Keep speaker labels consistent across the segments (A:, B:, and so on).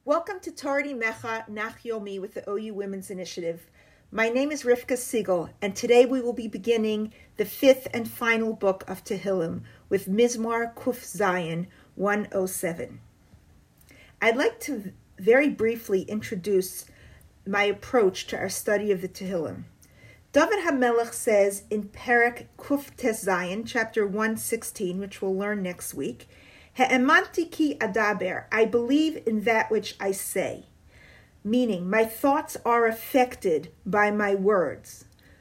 A: Welcome to Tardi Mecha Nach Yomi with the OU Women's Initiative. My name is Rivka Siegel, and today we will be beginning the fifth and final book of Tehillim with Mizmor Kuf Zayin 107. I'd like to very briefly introduce my approach to our study of the Tehillim. David HaMelech says in Perek Kuf Tes Zayin, chapter 116, which we'll learn next week, Ha'emanti ki adaber, I believe in that which I say, meaning my thoughts are affected by my words.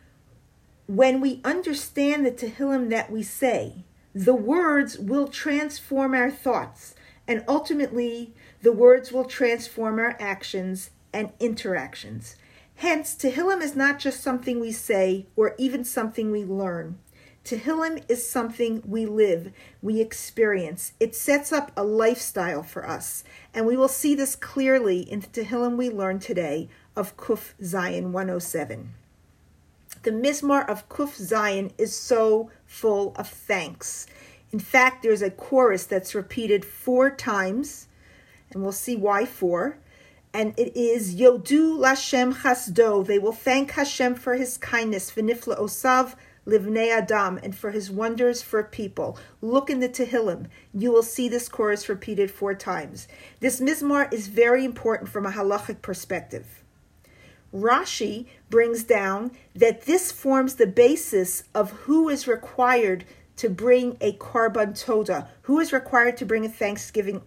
A: When we understand the Tehillim that we say, the words will transform our thoughts, and ultimately the words will transform our actions and interactions. Hence, Tehillim is not just something we say or even something we learn. Tehillim is something we live, we experience. It sets up a lifestyle for us, and we will see this clearly in the Tehillim we learn today of Kuf Zayin 107. The Mizmor of Kuf Zayin is so full of thanks. In fact, there's a chorus that's repeated 4 times, and we'll see why 4. And it is Yodu Lashem Chasdo. They will thank Hashem for his kindness, V'nifla Osav Livnei Adam, and for his wonders for people. Look in the Tehillim. You will see this chorus repeated 4 times. This Mizmor is very important from a halachic perspective. Rashi brings down that this forms the basis of who is required to bring a Korban Toda, who is required to bring a Thanksgiving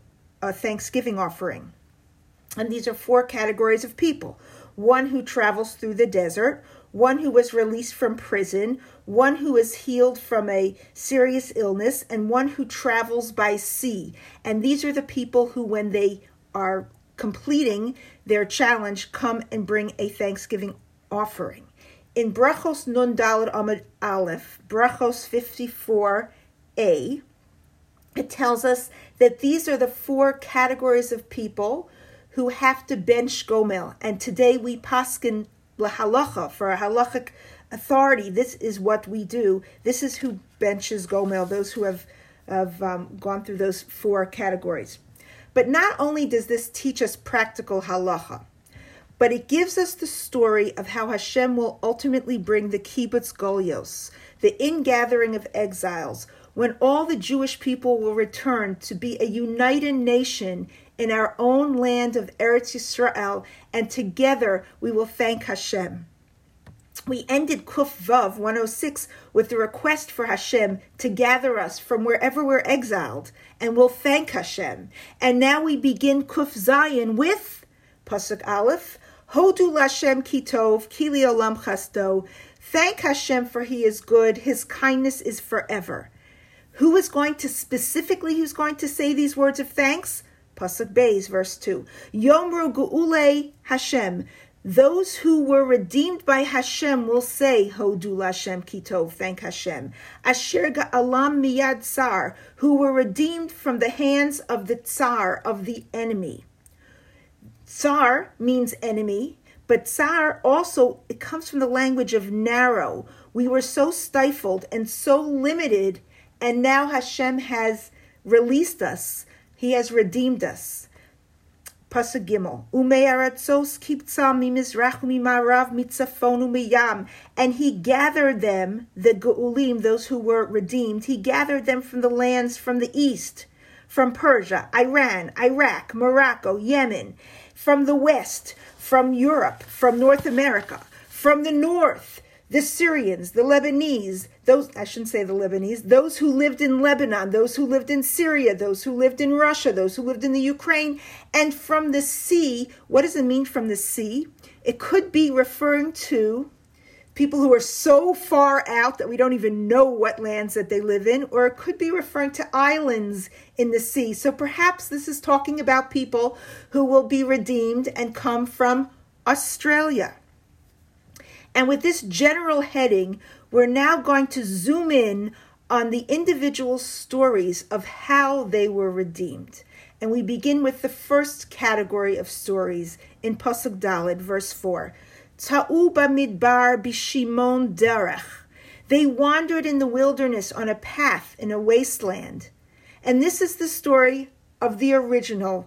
A: offering. And these are 4 categories of people. One who travels through the desert, one who was released from prison, one who is healed from a serious illness, and one who travels by sea. And these are the people who, when they are completing their challenge, come and bring a Thanksgiving offering. In Brachos Nun Daled Amud Aleph, Brachos 54a, it tells us that these are the 4 categories of people who have to bench Gomel. And today we paskin lahalacha, for a halachic authority, this is what we do. This is who benches Gomel, those who have gone through those 4 categories. But not only does this teach us practical halacha, but it gives us the story of how Hashem will ultimately bring the kibbutz golios, the ingathering of exiles, when all the Jewish people will return to be a united nation in our own land of Eretz Yisrael, and together we will thank Hashem. We ended Kuf Vav 106 with the request for Hashem to gather us from wherever we're exiled, and we'll thank Hashem. And now we begin Kuf Zayin with Pasuk Aleph, Hodu Lashem Ki Tov, Ki Le'olam Chasdo. Thank Hashem for he is good, his kindness is forever. Who's going to say these words of thanks? Pasuk Beis, verse 2. Yomru Ge'ulei Hashem. Those who were redeemed by Hashem will say, Hodu Lashem Ki Tov, thank Hashem. Asher Ga'alam Miyad Tsar, who were redeemed from the hands of the Tsar, of the enemy. Tsar means enemy, but Tsar also, it comes from the language of narrow. We were so stifled and so limited, and now Hashem has released us. He has redeemed us. Pasuk Gimel. Ume'aratzos kibtza mimizrach u'mimarav mitzafon u'miyam. And he gathered them, the Geulim, those who were redeemed, he gathered them from the lands from the east, from Persia, Iran, Iraq, Morocco, Yemen, from the west, from Europe, from North America, from the north, the Syrians, the Lebanese, those who lived in Lebanon, those who lived in Syria, those who lived in Russia, those who lived in the Ukraine, and from the sea. What does it mean from the sea? It could be referring to people who are so far out that we don't even know what lands that they live in, or it could be referring to islands in the sea. So perhaps this is talking about people who will be redeemed and come from Australia. And with this general heading, we're now going to zoom in on the individual stories of how they were redeemed. And we begin with the first category of stories in Pasuk Daled, verse 4. Ta'u b'midbar b'shimon derech. They wandered in the wilderness on a path in a wasteland. And this is the story of the original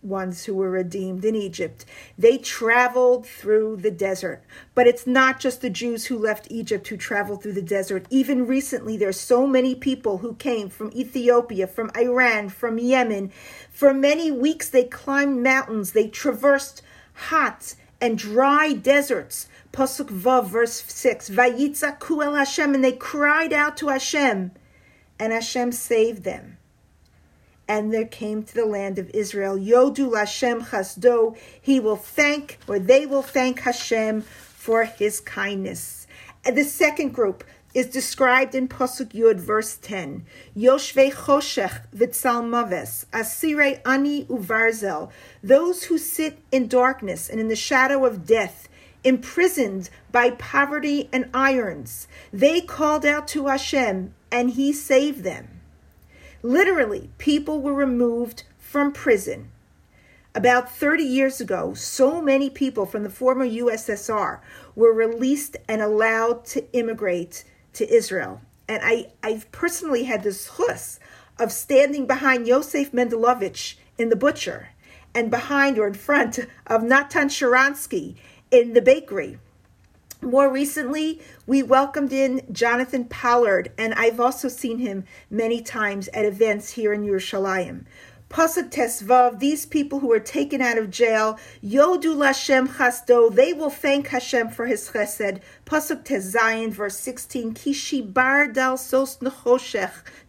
A: ones who were redeemed in Egypt. They traveled through the desert. But it's not just the Jews who left Egypt who traveled through the desert. Even recently, there's so many people who came from Ethiopia, from Iran, from Yemen. For many weeks, they climbed mountains. They traversed hot and dry deserts. Pasuk Vav, verse 6. Vayitzaku el Hashem, and they cried out to Hashem, and Hashem saved them. And they came to the land of Israel. Yodu Lashem Chasdo. They will thank Hashem for his kindness. And the second group is described in Pasuk Yud, verse 10. Yoshvei Choshech v'tzalmaves, asirei ani uvarzel. Those who sit in darkness and in the shadow of death, imprisoned by poverty and irons. They called out to Hashem, and he saved them. Literally, people were removed from prison. About 30 years ago, so many people from the former USSR were released and allowed to immigrate to Israel. And I've personally had the zchus of standing behind Yosef Mendelovich in The Butcher and behind or in front of Natan Sharansky in The Bakery. More recently, we welcomed in Jonathan Pollard, and I've also seen him many times at events here in Yerushalayim. Pasuk Tesvav, these people who were taken out of jail, Yodu Lashem Chasdo, they will thank Hashem for his chesed. Pasuk Tezayin, verse 16, Kishi bar dal sos nechoshes,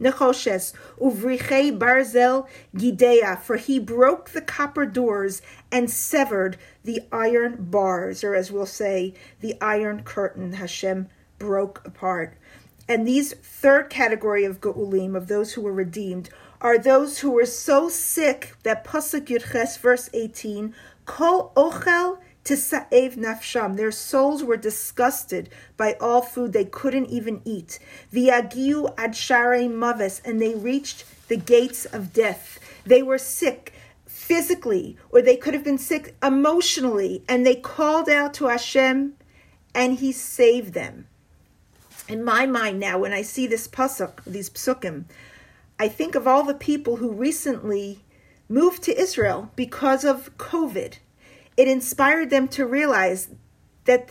A: uvrichei barzel gidea, for he broke the copper doors and severed the iron bars, or as we'll say, the iron curtain Hashem broke apart. And these third category of Geulim, of those who were redeemed, are those who were so sick that Pasuk Yudches, verse 18, Kol ochel tisa'ev nafsham. Their souls were disgusted by all food. They couldn't even eat. V'yagiu ad sharei maves, and they reached the gates of death. They were sick physically, or they could have been sick emotionally, and they called out to Hashem, and he saved them. In my mind now, when I see this pasuk, these psukim, I think of all the people who recently moved to Israel because of COVID. It inspired them to realize that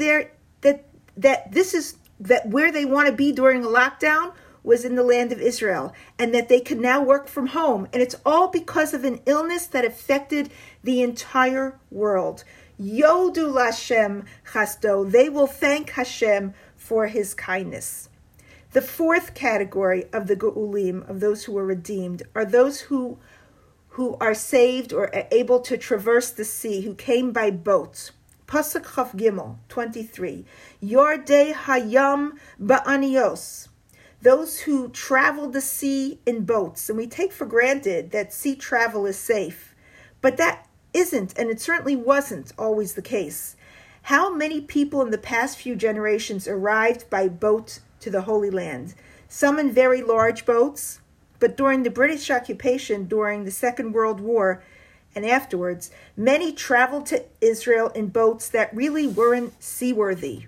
A: where they want to be during a lockdown was in the land of Israel, and that they can now work from home. And it's all because of an illness that affected the entire world. Yodu Lashem Chasdo. They will thank Hashem for his kindness. The fourth category of the Geulim, of those who are redeemed, are those who are saved or are able to traverse the sea, who came by boat. Pasuk Chaf Gimel, 23. Yordei Hayam Ba'anios. Those who traveled the sea in boats. And we take for granted that sea travel is safe. But that isn't, and it certainly wasn't always the case. How many people in the past few generations arrived by boat to the Holy Land? Some in very large boats, but during the British occupation, during the Second World War, and afterwards, many traveled to Israel in boats that really weren't seaworthy.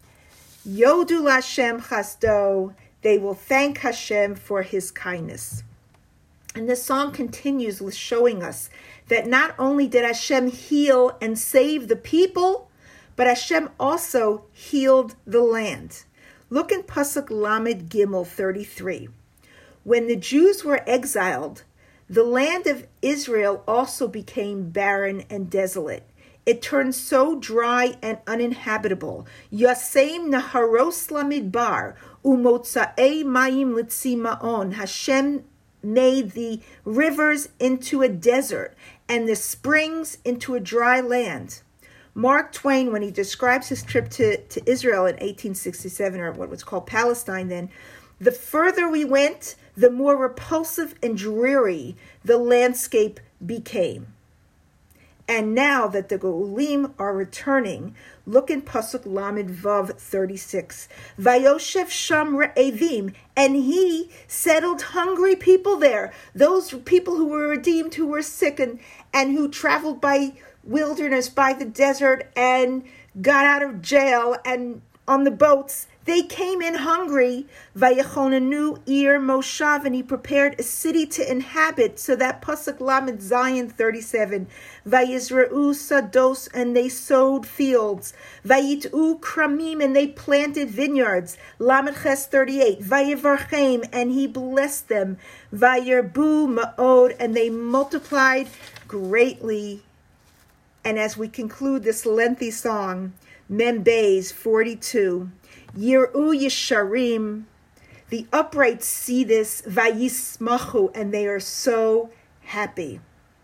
A: Yodu Lashem Chasdo, they will thank Hashem for his kindness. And the song continues with showing us that not only did Hashem heal and save the people, but Hashem also healed the land. Look in Pasuk Lamed Gimel 33. When the Jews were exiled, the land of Israel also became barren and desolate. It turned so dry and uninhabitable. Yaseim naharos lamidbar umotza'ei mayim litzimaon. Hashem made the rivers into a desert and the springs into a dry land. Mark Twain, when he describes his trip to Israel in 1867, or what was called Palestine then, the further we went, the more repulsive and dreary the landscape became. And now that the Geulim are returning, look in Pasuk Lamed Vav 36. Vayoshev sham re'evim, and he settled hungry people there. Those people who were redeemed, who were sick, and who traveled by wilderness, by the desert, and got out of jail, and on the boats, They came in hungry. Vayechonenu ir moshav, and he prepared a city to inhabit. So that pasuk lamed Zion 37. Vayizra'u sados, and they sowed fields. Vayit'u kramim, and they planted vineyards. Lamed ches 38. Vayivarchem, and he blessed them. Vayirbu ma'od, and they multiplied greatly. And as we conclude this lengthy song, Mem Beis 42. Yir'u Yesharim, the upright see this, Vayismachu, and they are so happy.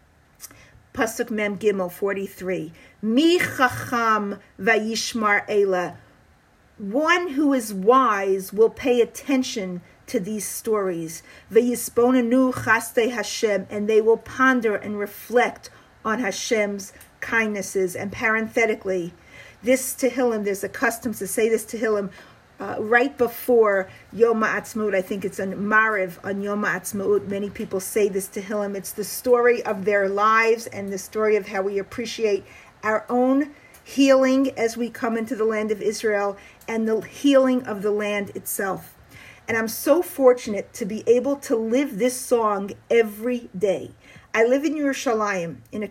A: Pasuk Mem Gimel 43. Mi Chacham Vayishmar Ela, one who is wise will pay attention to these stories. Vayisbonenu Chaste Hashem, and they will ponder and reflect on Hashem's kindnesses. And parenthetically, this Tehillim, there's a custom to say this Tehillim right before Yom HaAtzmaut. I think it's on Mariv on Yom HaAtzmaut. Many people say this Tehillim. It's the story of their lives and the story of how we appreciate our own healing as we come into the land of Israel and the healing of the land itself. And I'm so fortunate to be able to live this song every day. I live in Yerushalayim, in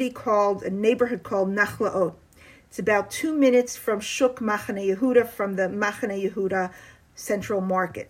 A: a neighborhood called Nachlaot. It's about 2 minutes from Shuk Machane Yehuda, from the Machane Yehuda Central Market.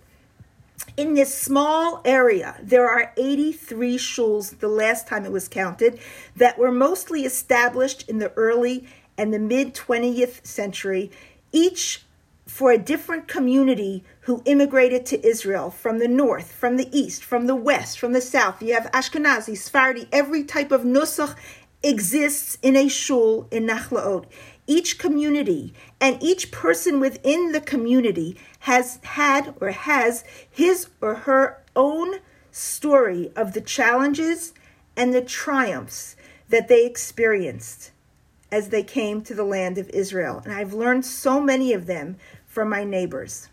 A: In this small area, there are 83 shuls, the last time it was counted, that were mostly established in the early and the mid-20th century, each for a different community who immigrated to Israel from the north, from the east, from the west, from the south. You have Ashkenazi, Sephardi, every type of nusach exists in a shul in Nachlaot. Each community and each person within the community has had or has his or her own story of the challenges and the triumphs that they experienced as they came to the land of Israel. And I've learned so many of them from my neighbors.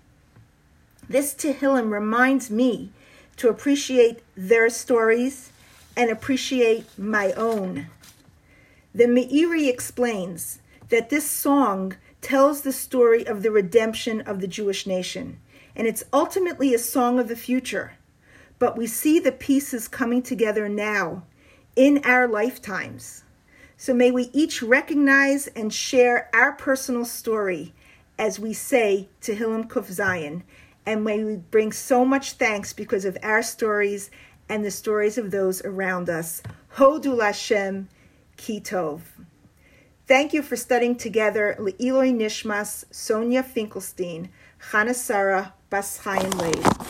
A: This Tehillim reminds me to appreciate their stories and appreciate my own. The Meiri explains that this song tells the story of the redemption of the Jewish nation, and it's ultimately a song of the future. But we see the pieces coming together now, in our lifetimes. So may we each recognize and share our personal story as we say Tehillim Kuf Zayin, and may we bring so much thanks because of our stories and the stories of those around us. Hodu Lashem Ki Tov. Thank you for studying together Le'iloi Nishmas Sonia Finkelstein, Chana Sarah Bas Chaim Leib.